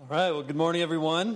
right, well, good morning, everyone.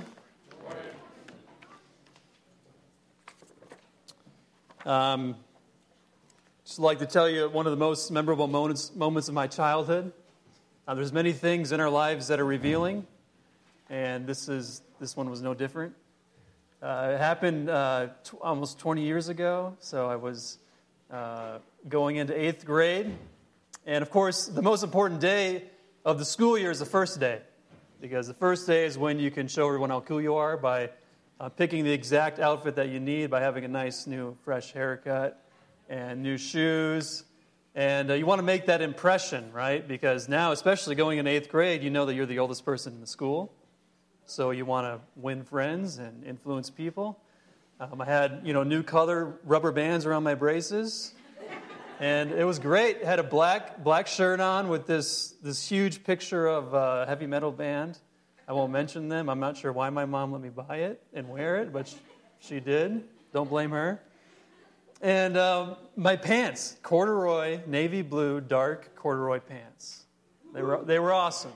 Just like to tell you one of the most memorable moments of my childhood. There's many things in our lives that are revealing, and this one was no different. It happened almost 20 years ago, so I was going into 8th grade. And, of course, the most important day of the school year is the first day, because the first day is when you can show everyone how cool you are by picking the exact outfit that you need, by having a nice, new, fresh haircut and new shoes. And you want to make that impression, right? Because now, especially going in 8th grade, you know that you're the oldest person in the school. So you want to win friends and influence people. I had, new color rubber bands around my braces. And it was great. I had a black shirt on with this huge picture of a heavy metal band. I won't mention them. I'm not sure why my mom let me buy it and wear it, but she did. Don't blame her. And my pants, corduroy, navy blue, dark corduroy pants. They were awesome.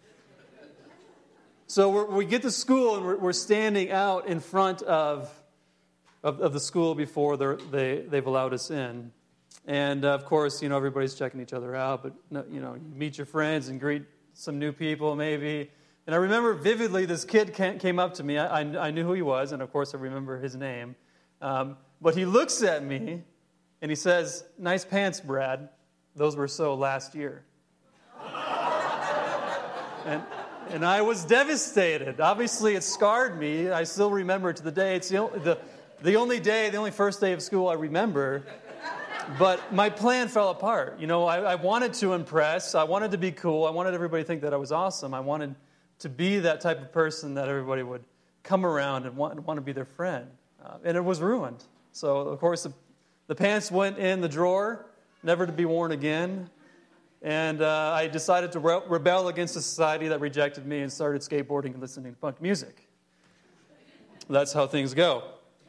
So we get to school, and we're standing out in front of the school before they've allowed us in. And, of course, everybody's checking each other out, but, you meet your friends and greet some new people maybe. And I remember vividly this kid came up to me. I knew who he was, and, of course, I remember his name. But he looks at me, and he says, "Nice pants, Brad. Those were so last year." And I was devastated. Obviously, it scarred me. I still remember it to the day. It's the only first day of school I remember. But my plan fell apart. I wanted to impress. I wanted to be cool. I wanted everybody to think that I was awesome. I wanted to be that type of person that everybody would come around and want to be their friend. And it was ruined. So, of course, the pants went in the drawer, never to be worn again. And I decided to rebel against a society that rejected me and started skateboarding and listening to punk music. That's how things go.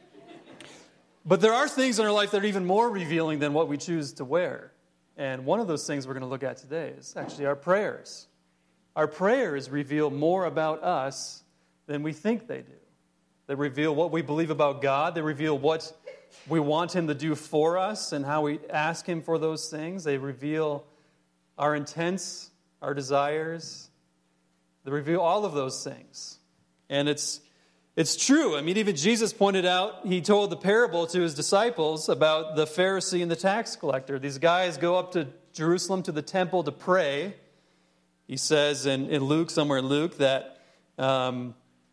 But there are things in our life that are even more revealing than what we choose to wear. And one of those things we're going to look at today is actually our prayers. Our prayers reveal more about us than we think they do. They reveal what we believe about God. They reveal what we want Him to do for us and how we ask Him for those things. They reveal our intents, our desires. They reveal all of those things. And it's true. I mean, even Jesus pointed out, He told the parable to His disciples about the Pharisee and the tax collector. These guys go up to Jerusalem to the temple to pray. He says in Luke, somewhere in Luke, that the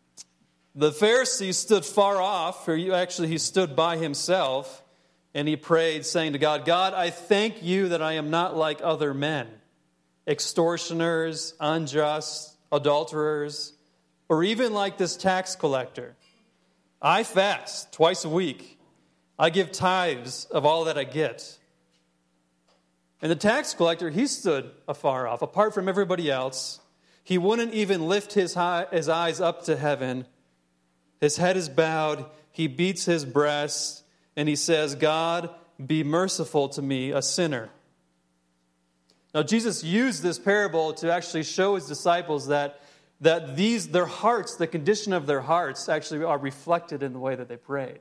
Pharisee stood far off, or actually he stood by himself, and he prayed, saying to God, "God, I thank you that I am not like other men, extortioners, unjust, adulterers, or even like this tax collector. I fast twice a week. I give tithes of all that I get." And the tax collector, he stood afar off, apart from everybody else. He wouldn't even lift his eyes up to heaven. His head is bowed. He beats his breast, and he says, "God, be merciful to me, a sinner." Now, Jesus used this parable to actually show His disciples that their hearts, the condition of their hearts, actually are reflected in the way that they prayed.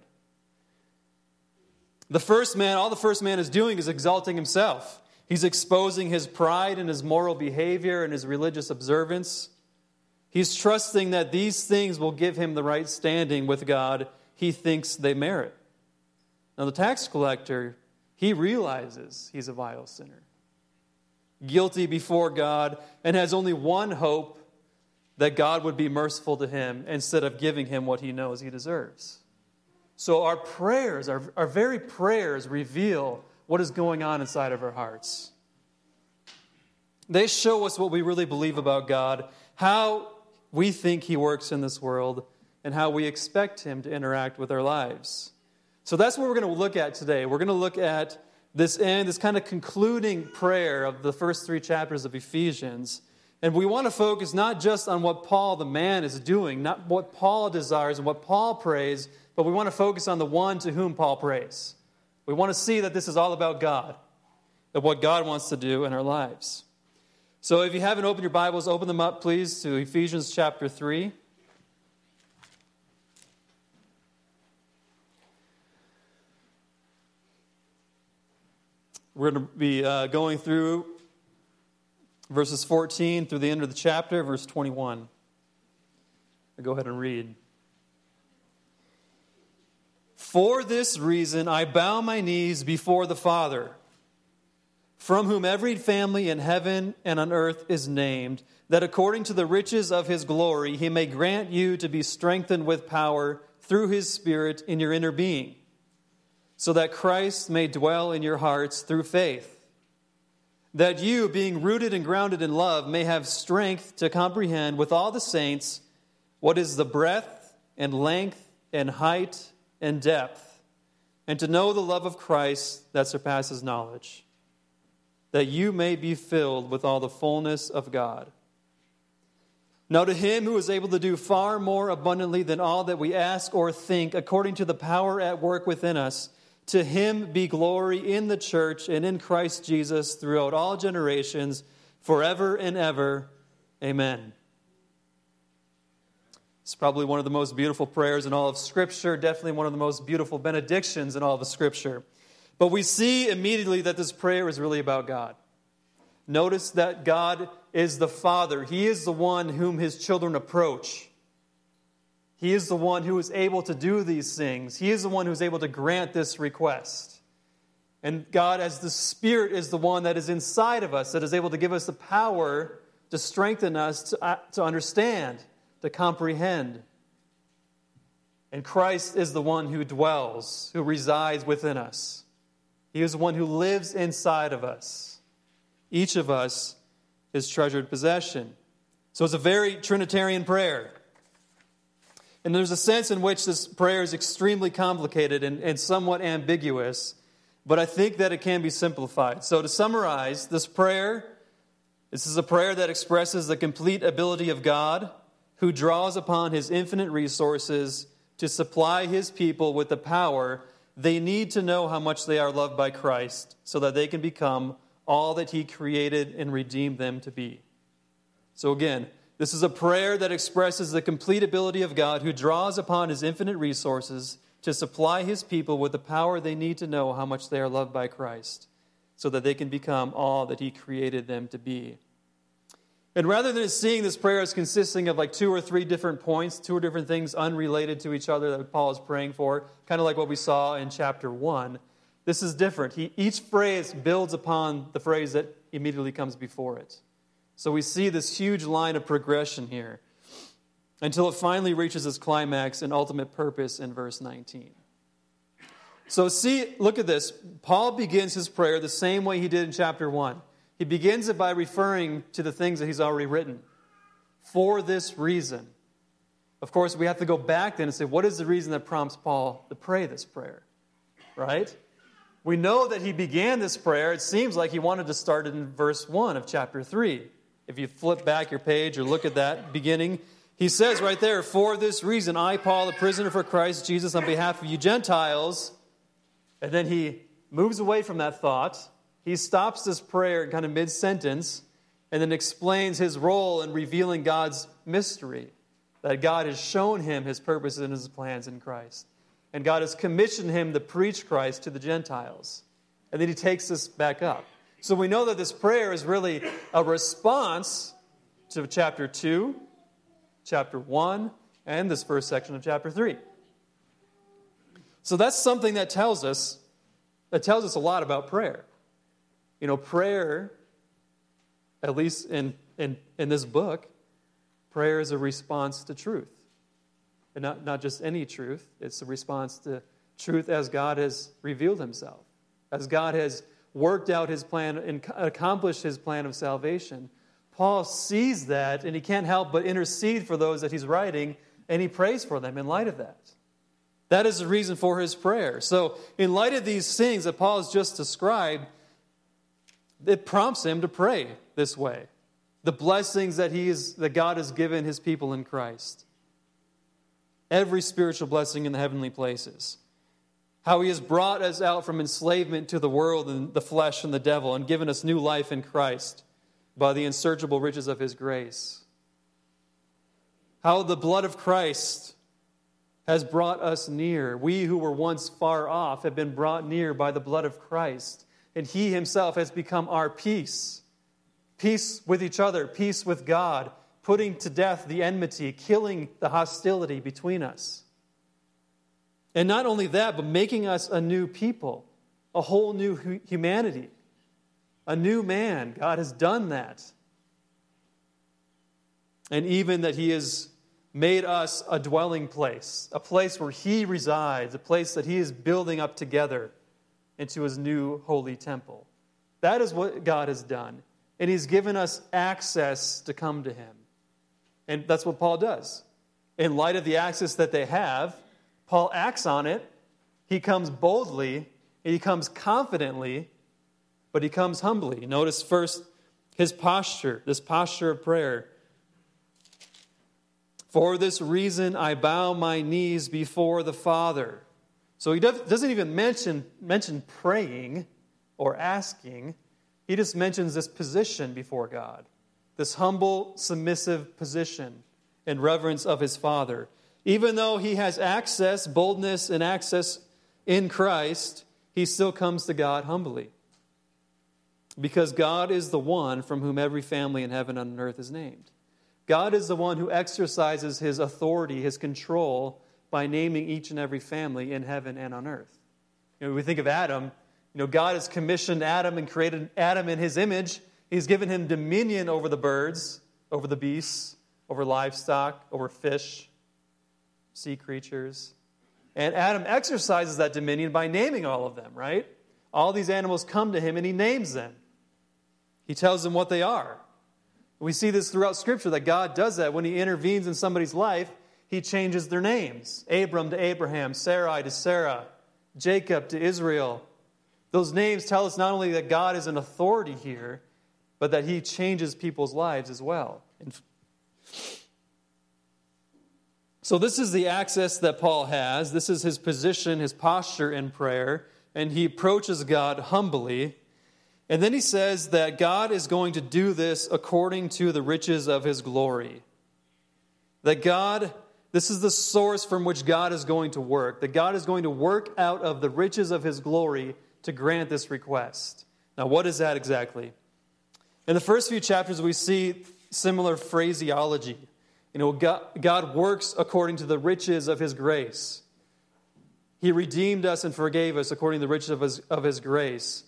All the first man is doing is exalting himself. He's exposing his pride and his moral behavior and his religious observance. He's trusting that these things will give him the right standing with God he thinks they merit. Now, the tax collector, he realizes he's a vile sinner, guilty before God, and has only one hope: that God would be merciful to him instead of giving him what he knows he deserves. So our prayers, our very prayers, reveal what is going on inside of our hearts. They show us what we really believe about God, how we think He works in this world, and how we expect Him to interact with our lives. So that's what we're going to look at today. We're going to look at this kind of concluding prayer of the first 3 chapters of Ephesians. And we want to focus not just on what Paul, the man, is doing, not what Paul desires and what Paul prays, but we want to focus on the one to whom Paul prays. We want to see that this is all about God, and what God wants to do in our lives. So if you haven't opened your Bibles, open them up, please, to Ephesians chapter 3. We're going to be going through verses 14 through the end of the chapter, verse 21. I'll go ahead and read. For this reason I bow my knees before the Father, from whom every family in heaven and on earth is named, that according to the riches of his glory he may grant you to be strengthened with power through his Spirit in your inner being, so that Christ may dwell in your hearts through faith, that you, being rooted and grounded in love, may have strength to comprehend with all the saints what is the breadth and length and height and depth, and to know the love of Christ that surpasses knowledge, that you may be filled with all the fullness of God. Now to him who is able to do far more abundantly than all that we ask or think, according to the power at work within us, to him be glory in the church and in Christ Jesus throughout all generations, forever and ever. Amen. It's probably one of the most beautiful prayers in all of Scripture, definitely one of the most beautiful benedictions in all of the Scripture. But we see immediately that this prayer is really about God. Notice that God is the Father. He is the one whom his children approach. He is the one who is able to do these things. He is the one who is able to grant this request. And God, as the Spirit, is the one that is inside of us, that is able to give us the power to strengthen us to understand, to comprehend. And Christ is the one who dwells, who resides within us. He is the one who lives inside of us. Each of us is treasured possession. So it's a very Trinitarian prayer. And there's a sense in which this prayer is extremely complicated and somewhat ambiguous, but I think that it can be simplified. So to summarize, this is a prayer that expresses the complete ability of God, who draws upon his infinite resources to supply his people with the power they need to know how much they are loved by Christ, so that they can become all that he created and redeemed them to be. So again, this is a prayer that expresses the complete ability of God, who draws upon his infinite resources to supply his people with the power they need to know how much they are loved by Christ, so that they can become all that he created them to be. And rather than seeing this prayer as consisting of like 2 or 3 different points, 2 different things unrelated to each other that Paul is praying for, kind of like what we saw in chapter 1, this is different. Each phrase builds upon the phrase that immediately comes before it. So we see this huge line of progression here until it finally reaches its climax and ultimate purpose in verse 19. So look at this. Paul begins his prayer the same way he did in chapter 1. He begins it by referring to the things that he's already written. For this reason. Of course, we have to go back then and say, what is the reason that prompts Paul to pray this prayer? Right? We know that he began this prayer. It seems like he wanted to start it in verse 1 of chapter 3. If you flip back your page or look at that beginning, he says right there, for this reason, I, Paul, a prisoner for Christ Jesus, on behalf of you Gentiles. And then he moves away from that thought. He stops this prayer kind of mid-sentence and then explains his role in revealing God's mystery, that God has shown him his purposes and his plans in Christ. And God has commissioned him to preach Christ to the Gentiles. And then he takes this back up. So we know that this prayer is really a response to chapter 2, chapter 1, and this first section of chapter 3. So that's something that tells us a lot about prayer. You know, prayer, at least in this book, prayer is a response to truth. And not just any truth. It's a response to truth as God has revealed himself. As God has worked out his plan and accomplished his plan of salvation. Paul sees that, and he can't help but intercede for those that he's writing, and he prays for them in light of that. That is the reason for his prayer. So, in light of these things that Paul has just described, it prompts him to pray this way. The blessings that God has given his people in Christ. Every spiritual blessing in the heavenly places. How he has brought us out from enslavement to the world and the flesh and the devil and given us new life in Christ. by the unsearchable riches of his grace. How the blood of Christ has brought us near. We who were once far off have been brought near by the blood of Christ. And he himself has become our peace. Peace with each other, peace with God, putting to death the enmity, killing the hostility between us. And not only that, but making us a new people, a whole new humanity, a new man. God has done that. And even that he has made us a dwelling place, a place where he resides, a place that he is building up together into his new holy temple. That is what God has done. And he's given us access to come to him. And that's what Paul does. In light of the access that they have, Paul acts on it. He comes boldly, he comes confidently, but he comes humbly. Notice first his posture, this posture of prayer. For this reason I bow my knees before the Father. So he doesn't even mention praying or asking. He just mentions this position before God, this humble, submissive position in reverence of his Father. Even though he has access, boldness, and access in Christ, he still comes to God humbly. Because God is the one from whom every family in heaven and on earth is named. God is the one who exercises his authority, his control, by naming each and every family in heaven and on earth. We think of Adam. God has commissioned Adam and created Adam in his image. He's given him dominion over the birds, over the beasts, over livestock, over fish, sea creatures. And Adam exercises that dominion by naming all of them, right? All these animals come to him and he names them. He tells them what they are. We see this throughout Scripture, that God does that. When he intervenes in somebody's life, he changes their names. Abram to Abraham, Sarai to Sarah, Jacob to Israel. Those names tell us not only that God is an authority here, but that he changes people's lives as well. So this is the access that Paul has. This is his position, his posture in prayer. And he approaches God humbly. And then he says that God is going to do this according to the riches of his glory. That God, this is the source from which God is going to work. That God is going to work out of the riches of his glory to grant this request. Now, what is that exactly? In the first few chapters, we see similar phraseology. God works according to the riches of his grace. He redeemed us and forgave us according to the riches of his grace.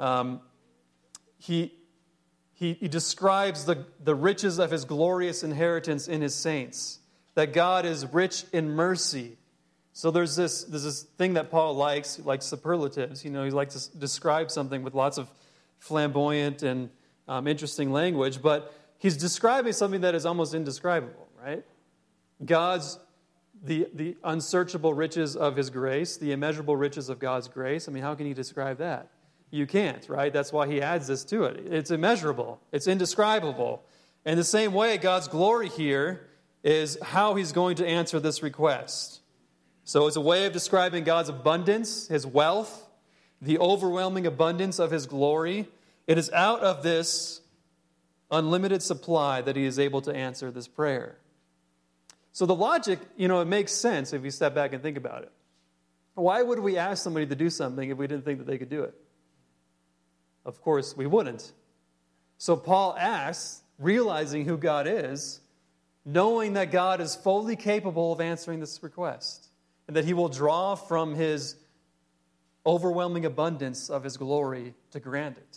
He describes the riches of his glorious inheritance in his saints. That God is rich in mercy. So there's this thing that Paul likes, like superlatives. He likes to describe something with lots of flamboyant and interesting language. But he's describing something that is almost indescribable, right? God's, the unsearchable riches of his grace, the immeasurable riches of God's grace. I mean, how can you describe that? You can't, right? That's why he adds this to it. It's immeasurable. It's indescribable. In the same way, God's glory here is how he's going to answer this request. So it's a way of describing God's abundance, his wealth, the overwhelming abundance of his glory. It is out of this unlimited supply that he is able to answer this prayer. So the logic, it makes sense if you step back and think about it. Why would we ask somebody to do something if we didn't think that they could do it? Of course, we wouldn't. So Paul asks, realizing who God is, knowing that God is fully capable of answering this request, and that he will draw from his overwhelming abundance of his glory to grant it.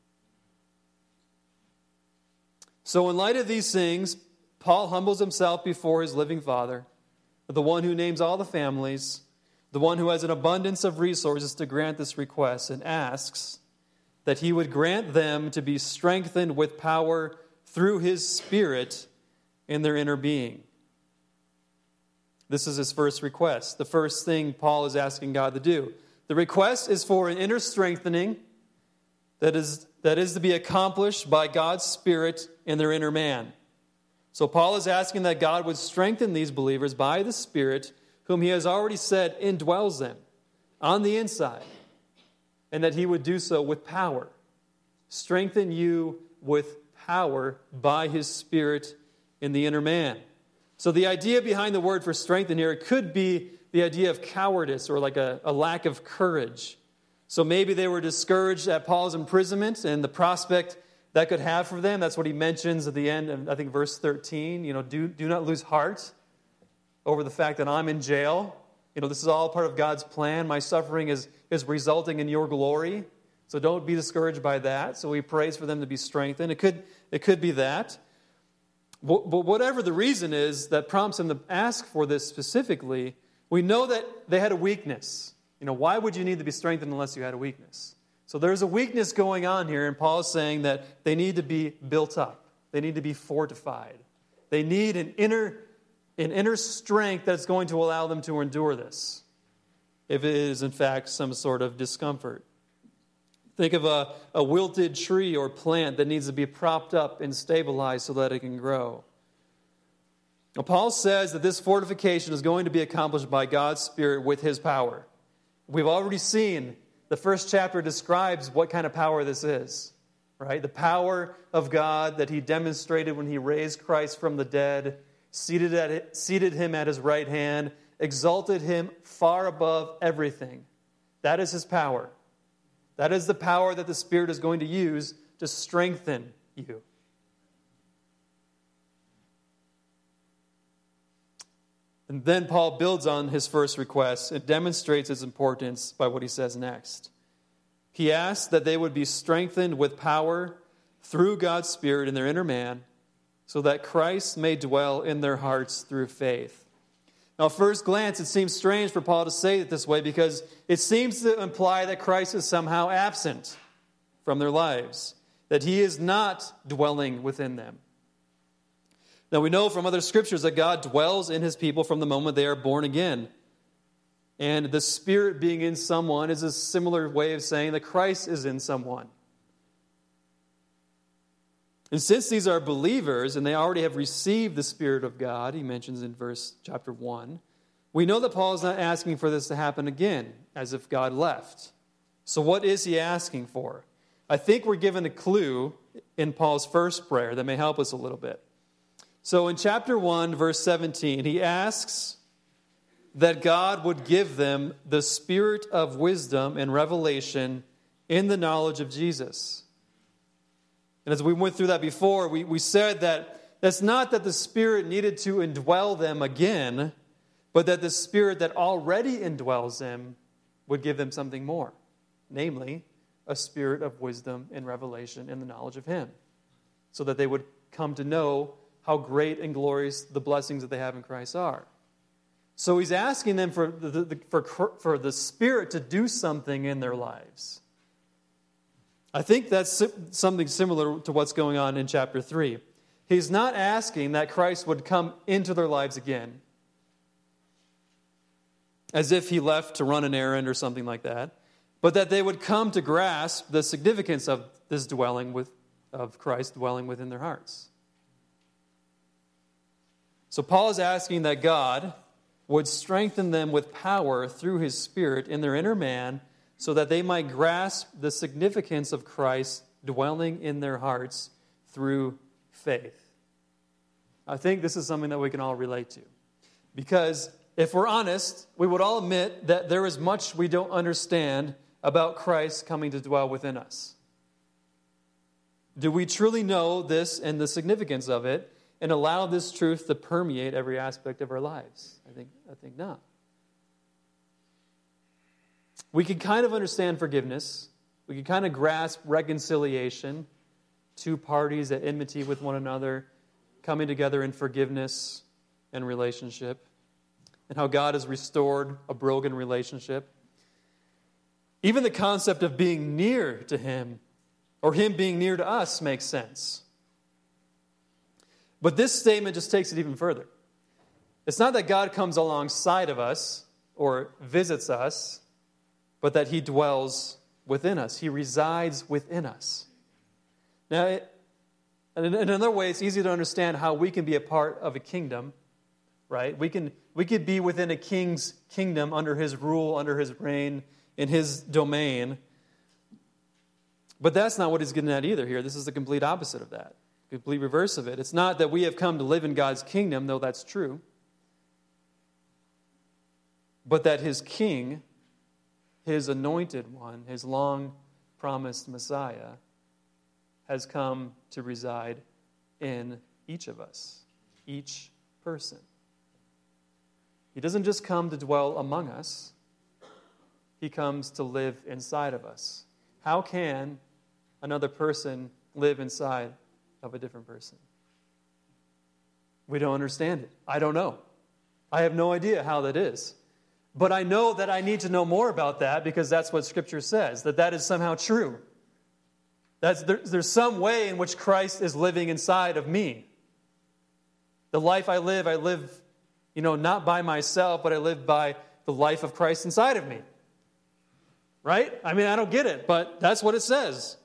So in light of these things, Paul humbles himself before his living Father, the one who names all the families, the one who has an abundance of resources to grant this request, and asks that he would grant them to be strengthened with power through his Spirit in their inner being. This is his first request, the first thing Paul is asking God to do. The request is for an inner strengthening that is to be accomplished by God's Spirit in their inner man. So Paul is asking that God would strengthen these believers by the Spirit, whom he has already said indwells them on the inside, and that he would do so with power. Strengthen you with power by his Spirit in the inner man. So the idea behind the word for strengthen here, it could be the idea of cowardice or like a lack of courage. So maybe they were discouraged at Paul's imprisonment and the prospect that could have for them. That's what he mentions at the end of, I think, verse 13. Do not lose heart over the fact that I'm in jail. This is all part of God's plan. My suffering is resulting in your glory. So don't be discouraged by that. So he prays for them to be strengthened. It could be that. But whatever the reason is that prompts him to ask for this specifically, we know that they had a weakness. Why would you need to be strengthened unless you had a weakness? So there's a weakness going on here, and Paul's saying that they need to be built up. They need to be fortified. They need an inner strength that's going to allow them to endure this, if it is, in fact, some sort of discomfort. Think of a wilted tree or plant that needs to be propped up and stabilized so that it can grow. Now, Paul says that this fortification is going to be accomplished by God's Spirit with his power. We've already seen the first chapter describes what kind of power this is, right? The power of God that he demonstrated when he raised Christ from the dead, seated him at his right hand, exalted him far above everything. That is his power. That is the power that the Spirit is going to use to strengthen you. And then Paul builds on his first request. It demonstrates its importance by what he says next. He asks that they would be strengthened with power through God's Spirit in their inner man, so that Christ may dwell in their hearts through faith. Now, at first glance, it seems strange for Paul to say it this way because it seems to imply that Christ is somehow absent from their lives, that he is not dwelling within them. Now, we know from other scriptures that God dwells in his people from the moment they are born again. And the Spirit being in someone is a similar way of saying that Christ is in someone. And since these are believers and they already have received the Spirit of God, he mentions in chapter 1, we know that Paul is not asking for this to happen again, as if God left. So what is he asking for? I think we're given a clue in Paul's first prayer that may help us a little bit. So in chapter 1, verse 17, he asks that God would give them the spirit of wisdom and revelation in the knowledge of Jesus. And as we went through that before, we said that that's not that the Spirit needed to indwell them again, but that the Spirit that already indwells them would give them something more, namely a spirit of wisdom and revelation in the knowledge of Him, so that they would come to know how great and glorious the blessings that they have in Christ are. So he's asking them for the Spirit to do something in their lives. I think that's something similar to what's going on in chapter 3. He's not asking that Christ would come into their lives again, as if he left to run an errand or something like that, but that they would come to grasp the significance of this of Christ dwelling within their hearts. So Paul is asking that God would strengthen them with power through his Spirit in their inner man, so that they might grasp the significance of Christ dwelling in their hearts through faith. I think this is something that we can all relate to. Because if we're honest, we would all admit that there is much we don't understand about Christ coming to dwell within us. Do we truly know this and the significance of it and allow this truth to permeate every aspect of our lives? I think not. We can kind of understand forgiveness. We can kind of grasp reconciliation. Two parties at enmity with one another coming together in forgiveness and relationship. And how God has restored a broken relationship. Even the concept of being near to Him, or Him being near to us, makes sense. But this statement just takes it even further. It's not that God comes alongside of us or visits us, but that He dwells within us. He resides within us. Now, in another way, it's easy to understand how we can be a part of a kingdom, right? We could be within a king's kingdom, under his rule, under his reign, in his domain. But that's not what he's getting at either here. This is the complete opposite of that. complete reverse of it. It's not that we have come to live in God's kingdom, though that's true, but that his king, his anointed one, his long-promised Messiah, has come to reside in each of us, each person. He doesn't just come to dwell among us. He comes to live inside of us. How can another person live inside of a different person? We don't understand it. I don't know. I have no idea how that is. But I know that I need to know more about that because that's what Scripture says, that is somehow true. There's some way in which Christ is living inside of me. The life I live, not by myself, but I live by the life of Christ inside of me. Right? I mean, I don't get it, but that's what it says.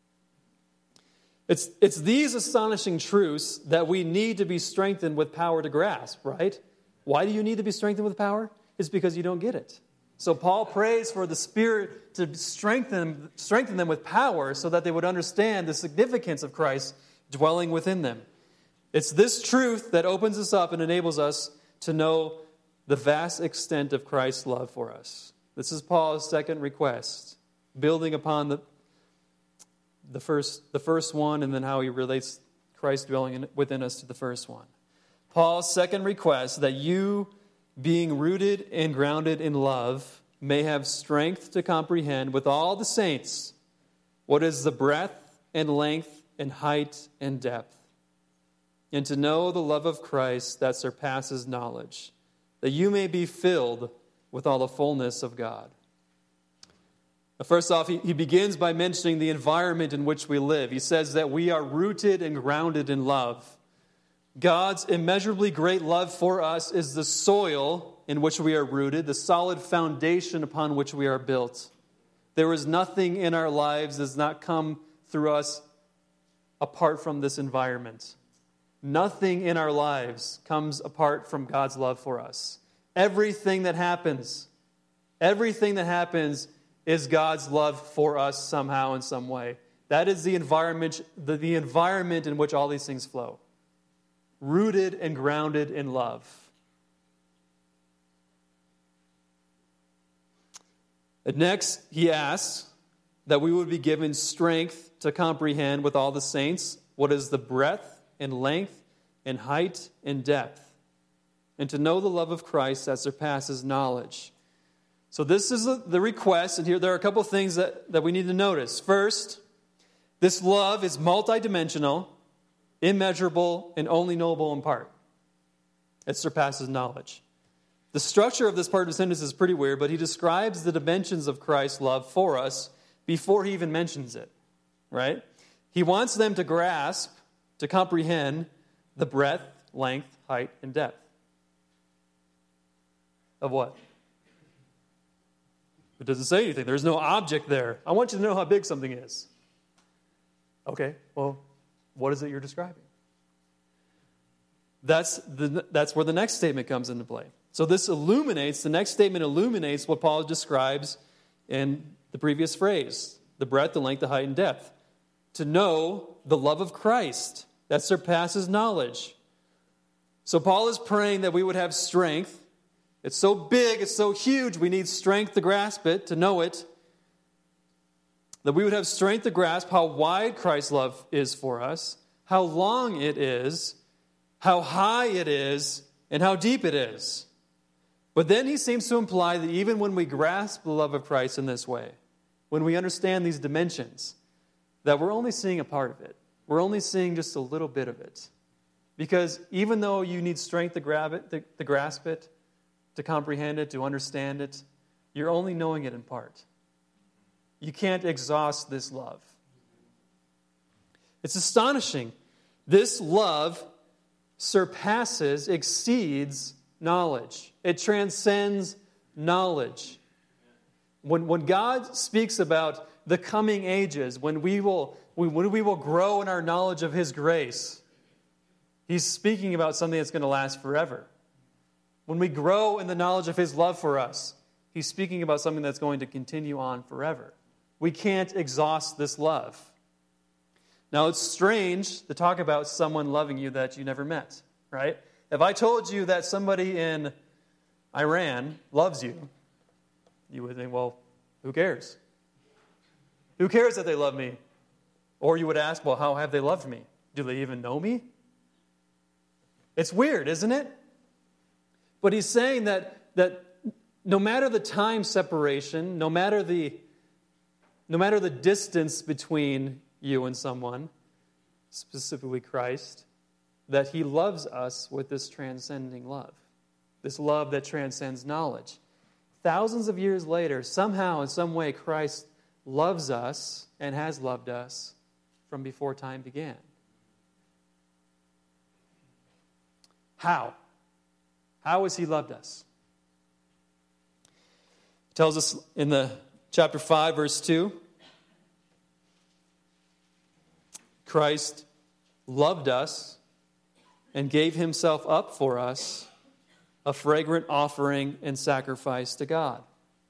It's these astonishing truths that we need to be strengthened with power to grasp, right? Why do you need to be strengthened with power? It's because you don't get it. So Paul prays for the Spirit to strengthen them with power so that they would understand the significance of Christ dwelling within them. It's this truth that opens us up and enables us to know the vast extent of Christ's love for us. This is Paul's second request, building upon the first one and then how he relates Christ dwelling within us to the first one. Paul's second request, that you, being rooted and grounded in love, may have strength to comprehend with all the saints what is the breadth and length and height and depth, and to know the love of Christ that surpasses knowledge, that you may be filled with all the fullness of God. First off, he begins by mentioning the environment in which we live. He says that we are rooted and grounded in love. God's immeasurably great love for us is the soil in which we are rooted, the solid foundation upon which we are built. There is nothing in our lives that does not come through us apart from this environment. Nothing in our lives comes apart from God's love for us. Everything that happens is God's love for us somehow in some way. That is the environment in which all these things flow. Rooted and grounded in love. And next, he asks that we would be given strength to comprehend with all the saints what is the breadth and length and height and depth, and to know the love of Christ that surpasses knowledge. So this is the request, and here there are a couple of things that we need to notice. First, this love is multidimensional, immeasurable, and only knowable in part. It surpasses knowledge. The structure of this part of the sentence is pretty weird, but he describes the dimensions of Christ's love for us before he even mentions it, right? He wants them to grasp, to comprehend the breadth, length, height, and depth. Of what? It doesn't say anything. There's no object there. I want you to know how big something is. Okay, well, what is it you're describing? That's where the next statement comes into play. So the next statement illuminates what Paul describes in the previous phrase, the breadth, the length, the height, and depth. To know the love of Christ that surpasses knowledge. So Paul is praying that we would have strength. It's so big, it's so huge, we need strength to grasp it, to know it. That we would have strength to grasp how wide Christ's love is for us, how long it is, how high it is, and how deep it is. But then he seems to imply that even when we grasp the love of Christ in this way, when we understand these dimensions, that we're only seeing a part of it. We're only seeing just a little bit of it. Because even though you need strength to grasp it, to comprehend it, to understand it, you're only knowing it in part. You can't exhaust this love. It's astonishing. This love exceeds knowledge. It transcends knowledge. When God speaks about the coming ages, when we will grow in our knowledge of His grace, He's speaking about something that's going to last forever. When we grow in the knowledge of His love for us, He's speaking about something that's going to continue on forever. We can't exhaust this love. Now, it's strange to talk about someone loving you that you never met, right? If I told you that somebody in Iran loves you, you would think, well, who cares? Who cares that they love me? Or you would ask, well, how have they loved me? Do they even know me? It's weird, isn't it? But he's saying that no matter the time separation, no matter the distance between you and someone, specifically Christ, that he loves us with this transcending love, this love that transcends knowledge. Thousands of years later, somehow, in some way, Christ loves us and has loved us from before time began. How? How has he loved us? He tells us in the chapter 5, verse 2, Christ loved us and gave himself up for us, a fragrant offering and sacrifice to God.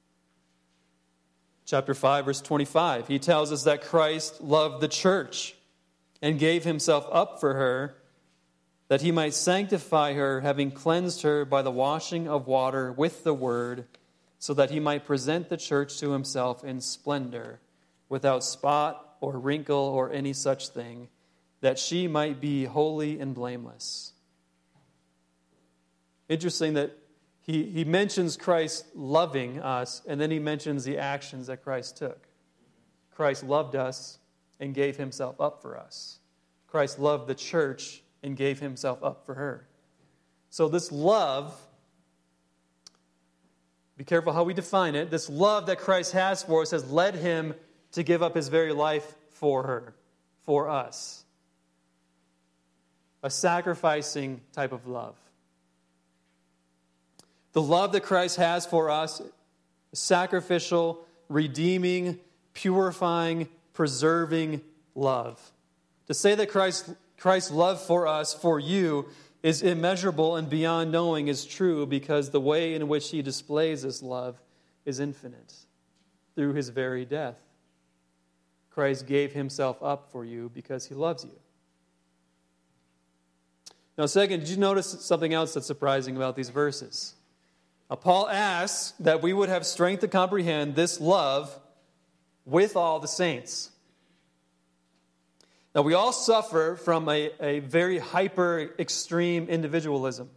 Chapter 5, verse 25, he tells us that Christ loved the church and gave himself up for her, that he might sanctify her, having cleansed her by the washing of water with the word, so that he might present the church to himself in splendor, without spot or wrinkle or any such thing, that she might be holy and blameless. Interesting that he mentions Christ loving us, and then he mentions the actions that Christ took. Christ loved us and gave himself up for us. Christ loved the church and gave himself up for her. So this love, be careful how we define it, this love that Christ has for us has led him to give up his very life for her, for us. A sacrificing type of love. The love that Christ has for us, sacrificial, redeeming, purifying, preserving love. To say that Christ's love for us, for you, is immeasurable and beyond knowing is true because the way in which he displays this love is infinite. Through his very death, Christ gave himself up for you because he loves you. Now, second, did you notice something else that's surprising about these verses? Now, Paul asks that we would have strength to comprehend this love with all the saints. Now, we all suffer from a very hyper extreme individualism.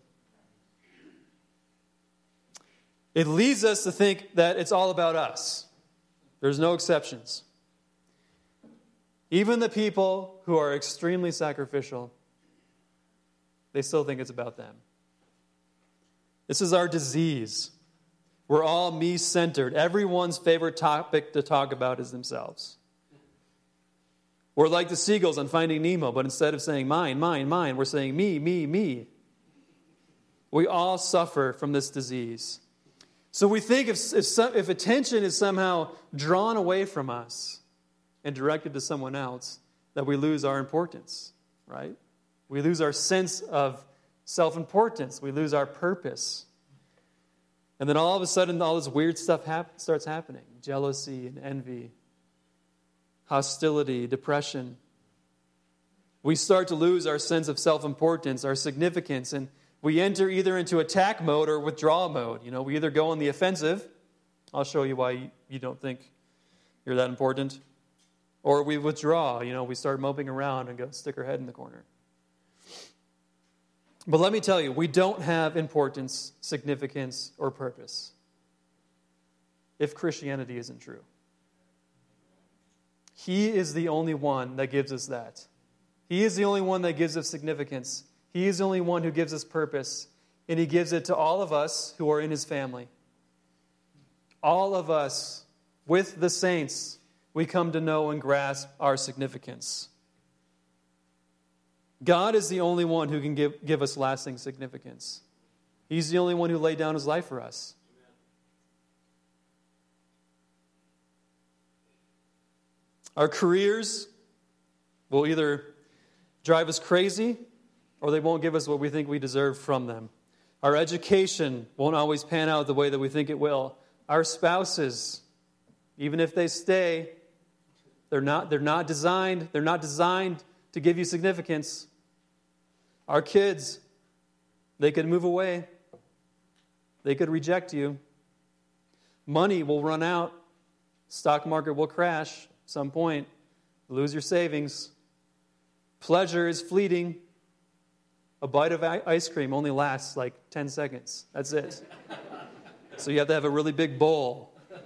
It leads us to think that it's all about us. There's no exceptions. Even the people who are extremely sacrificial, they still think it's about them. This is our disease. We're all me-centered. Everyone's favorite topic to talk about is themselves. We're like the seagulls on Finding Nemo, but instead of saying mine, mine, mine, we're saying me, me, me. We all suffer from this disease. So we think if attention is somehow drawn away from us and directed to someone else, that we lose our importance, right? We lose our sense of self-importance. We lose our purpose. And then all of a sudden, all this weird stuff starts happening. Jealousy and envy, hostility, depression. We start to lose our sense of self-importance, our significance, and we enter either into attack mode or withdrawal mode. We either go on the offensive. I'll show you why you don't think you're that important. Or we withdraw. We start moping around and go stick our head in the corner. But let me tell you, we don't have importance, significance, or purpose if Christianity isn't true. He is the only one that gives us that. He is the only one that gives us significance. He is the only one who gives us purpose. And he gives it to all of us who are in his family. All of us, with the saints, we come to know and grasp our significance. God is the only one who can give us lasting significance. He's the only one who laid down his life for us. Our careers will either drive us crazy or they won't give us what we think we deserve from them. Our education won't always pan out the way that we think it will. Our spouses, even if they stay, They're not designed to give you significance. Our kids, they could move away. They could reject you. Money will run out. Stock market will crash at some point. Lose your savings. Pleasure is fleeting. A bite of ice cream only lasts like 10 seconds. That's it. So you have to have a really big bowl.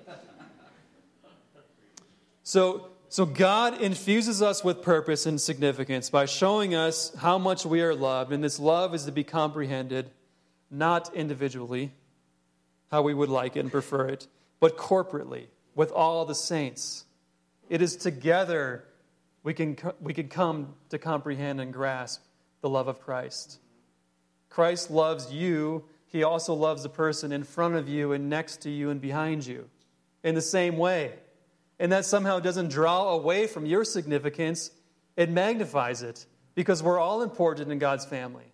So God infuses us with purpose and significance by showing us how much we are loved. And this love is to be comprehended, not individually, how we would like it and prefer it, but corporately, with all the saints. It is together we can come to comprehend and grasp the love of Christ. Christ loves you. He also loves the person in front of you and next to you and behind you in the same way. And that somehow doesn't draw away from your significance. It magnifies it because we're all important in God's family.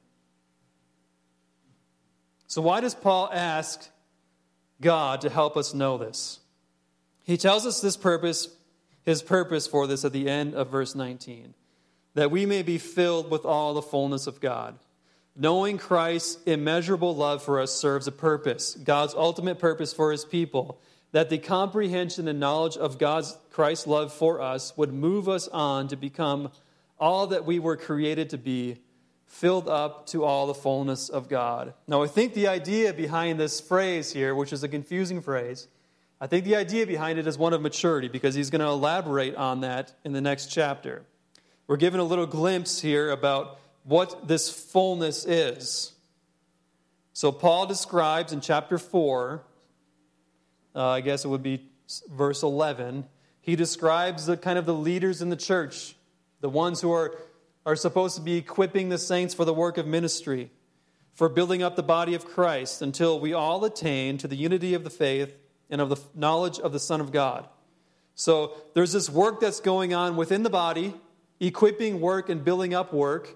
So why does Paul ask God to help us know this? He tells us his purpose for this at the end of verse 19, that we may be filled with all the fullness of God. Knowing Christ's immeasurable love for us serves a purpose, God's ultimate purpose for his people, that the comprehension and knowledge of Christ's love for us would move us on to become all that we were created to be, filled up to all the fullness of God. Now, I think the idea behind this phrase here, which is a confusing phrase, I think the idea behind it is one of maturity, because he's going to elaborate on that in the next chapter. We're given a little glimpse here about what this fullness is. So Paul describes in chapter 4, I guess it would be verse 11, he describes the kind of the leaders in the church, the ones who are supposed to be equipping the saints for the work of ministry, for building up the body of Christ until we all attain to the unity of the faith and of the knowledge of the Son of God. So there's this work that's going on within the body, equipping work and building up work.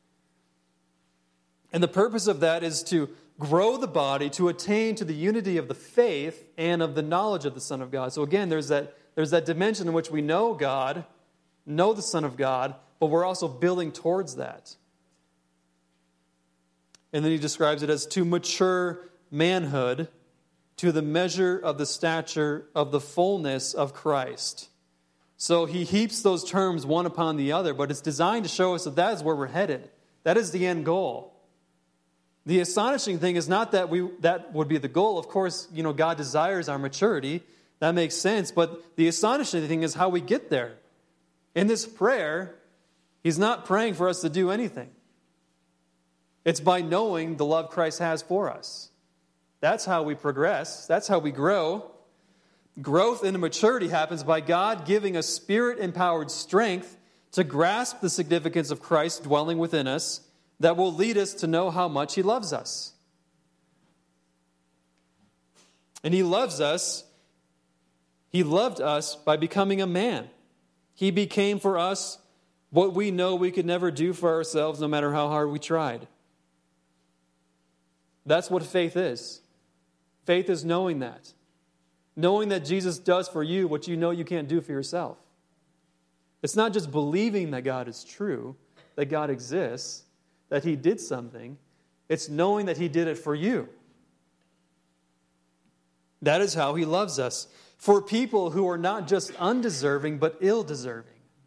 And the purpose of that is to grow the body to attain to the unity of the faith and of the knowledge of the Son of God. So again, there's that dimension in which we know God, know the Son of God, but we're also building towards that. And then he describes it as to mature manhood, to the measure of the stature of the fullness of Christ. So he heaps those terms one upon the other, but it's designed to show us that is where we're headed. That is the end goal. The astonishing thing is not that that would be the goal. Of course, God desires our maturity. That makes sense. But the astonishing thing is how we get there. In this prayer, he's not praying for us to do anything. It's by knowing the love Christ has for us. That's how we progress. That's how we grow. Growth into maturity happens by God giving us Spirit-empowered strength to grasp the significance of Christ dwelling within us, that will lead us to know how much he loves us. And he loved us by becoming a man. He became for us what we know we could never do for ourselves, no matter how hard we tried. That's what faith is. Faith is knowing that. Knowing that Jesus does for you what you know you can't do for yourself. It's not just believing that God is true, that God exists, that he did something. It's knowing that he did it for you. That is how he loves us. For people who are not just undeserving, but ill-deserving.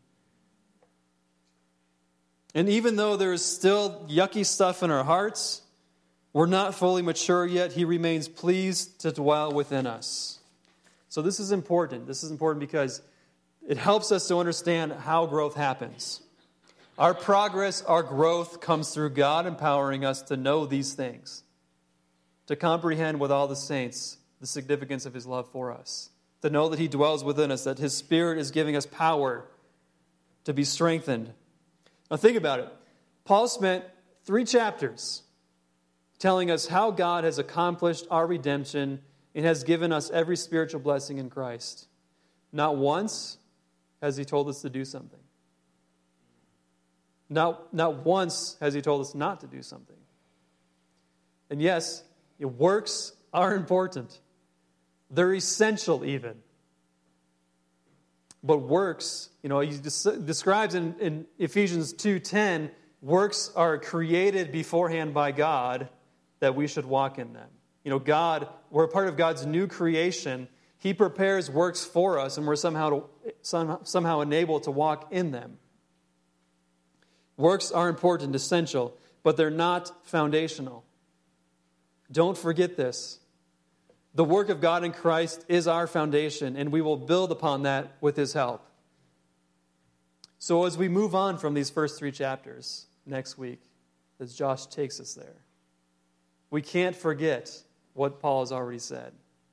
And even though there is still yucky stuff in our hearts, we're not fully mature yet, he remains pleased to dwell within us. So this is important. This is important because it helps us to understand how growth happens. Our progress, our growth comes through God empowering us to know these things, to comprehend with all the saints the significance of his love for us, to know that he dwells within us, that his Spirit is giving us power to be strengthened. Now think about it. Paul spent 3 chapters telling us how God has accomplished our redemption and has given us every spiritual blessing in Christ. Not once has he told us to do something. Not once has he told us not to do something. And yes, works are important. They're essential even. But works, he describes in Ephesians 2:10, works are created beforehand by God that we should walk in them. We're a part of God's new creation. He prepares works for us, and we're somehow enabled to walk in them. Works are important, essential, but they're not foundational. Don't forget this. The work of God in Christ is our foundation, and we will build upon that with His help. So as we move on from these first 3 chapters next week, as Josh takes us there, we can't forget what Paul has already said.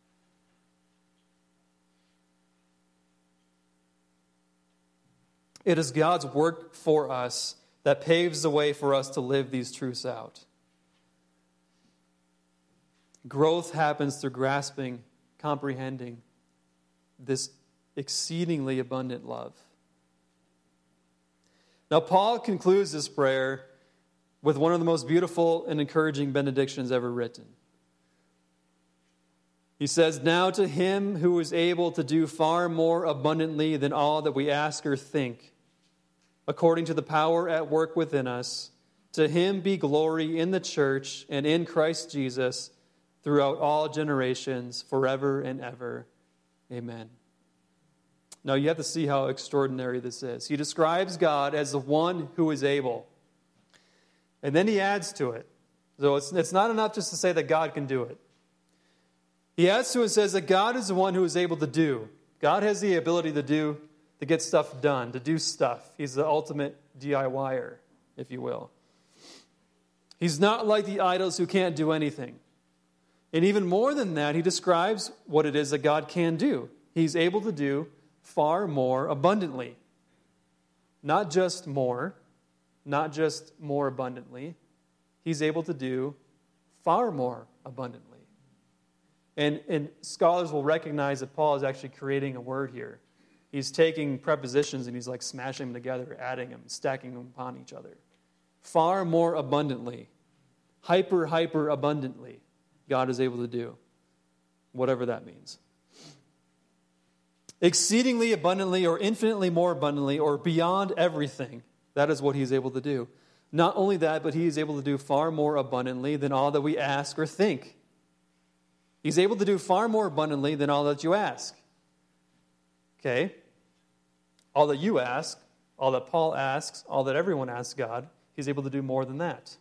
It is God's work for us that paves the way for us to live these truths out. Growth happens through grasping, comprehending this exceedingly abundant love. Now, Paul concludes this prayer with one of the most beautiful and encouraging benedictions ever written. He says, "Now to Him who is able to do far more abundantly than all that we ask or think, according to the power at work within us, to Him be glory in the church and in Christ Jesus throughout all generations, forever and ever. Amen." Now you have to see how extraordinary this is. He describes God as the one who is able. And then he adds to it. So it's not enough just to say that God can do it. He adds to it and says that God is the one who is able to do. God has the ability to get stuff done, to do stuff. He's the ultimate DIYer, if you will. He's not like the idols who can't do anything. And even more than that, he describes what it is that God can do. He's able to do far more abundantly. Not just more abundantly. He's able to do far more abundantly. And scholars will recognize that Paul is actually creating a word here. He's taking prepositions and he's like smashing them together, adding them, stacking them upon each other. Far more abundantly. Hyper abundantly. God is able to do whatever that means. Exceedingly abundantly or infinitely more abundantly or beyond everything. That is what He's able to do. Not only that, but He is able to do far more abundantly than all that we ask or think. He's able to do far more abundantly than all that you ask. Okay? All that you ask, all that Paul asks, all that everyone asks God, He's able to do more than that.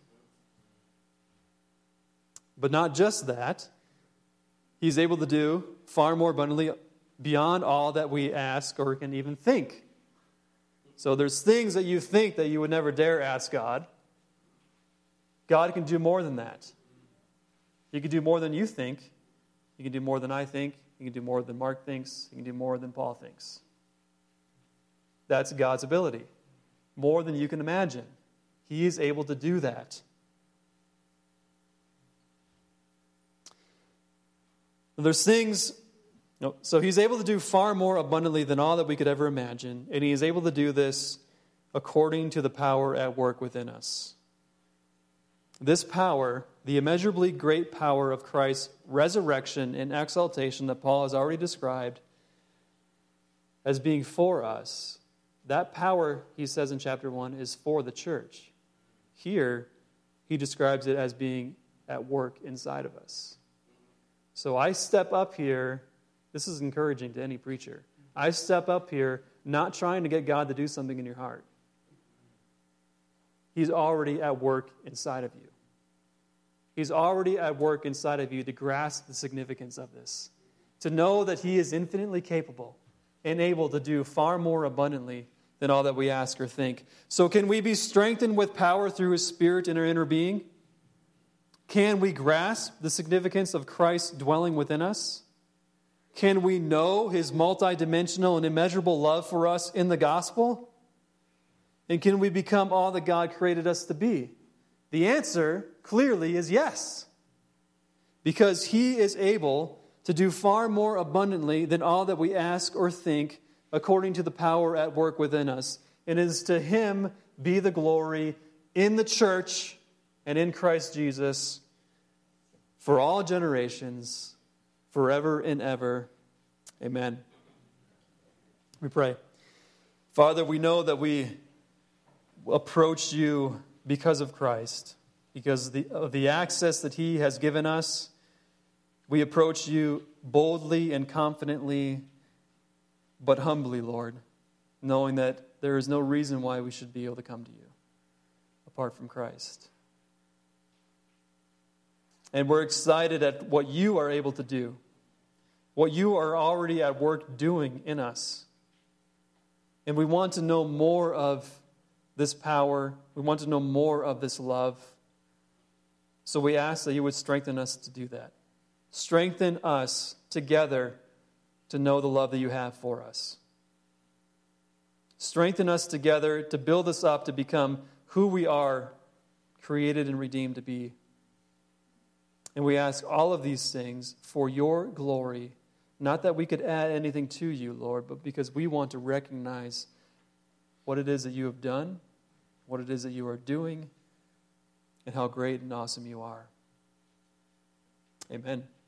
But not just that. He's able to do far more abundantly beyond all that we ask or can even think. So there's things that you think that you would never dare ask God. God can do more than that. He can do more than you think. He can do more than I think. He can do more than Mark thinks. He can do more than Paul thinks. That's God's ability. More than you can imagine. He is able to do that. There's things, so He's able to do far more abundantly than all that we could ever imagine, and He is able to do this according to the power at work within us. This power, the immeasurably great power of Christ's resurrection and exaltation that Paul has already described as being for us, that power, he says in chapter 1, is for the church. Here, he describes it as being at work inside of us. So I step up here, this is encouraging to any preacher. I step up here not trying to get God to do something in your heart. He's already at work inside of you. He's already at work inside of you to grasp the significance of this. To know that He is infinitely capable and able to do far more abundantly than all that we ask or think. So can we be strengthened with power through His Spirit in our inner being? Can we grasp the significance of Christ dwelling within us? Can we know His multidimensional and immeasurable love for us in the gospel? And can we become all that God created us to be? The answer clearly is yes. Because He is able to do far more abundantly than all that we ask or think according to the power at work within us. And it is to Him be the glory in the church and in Christ Jesus for all generations, forever and ever. Amen. We pray. Father, we know that we approach you because of Christ, because of the access that he has given us. We approach you boldly and confidently, but humbly, Lord, knowing that there is no reason why we should be able to come to you apart from Christ. And we're excited at what you are able to do, what you are already at work doing in us. And we want to know more of this power. We want to know more of this love. So we ask that you would strengthen us to do that. Strengthen us together to know the love that you have for us. Strengthen us together to build us up to become who we are created and redeemed to be. And we ask all of these things for your glory, not that we could add anything to you, Lord, but because we want to recognize what it is that you have done, what it is that you are doing, and how great and awesome you are. Amen.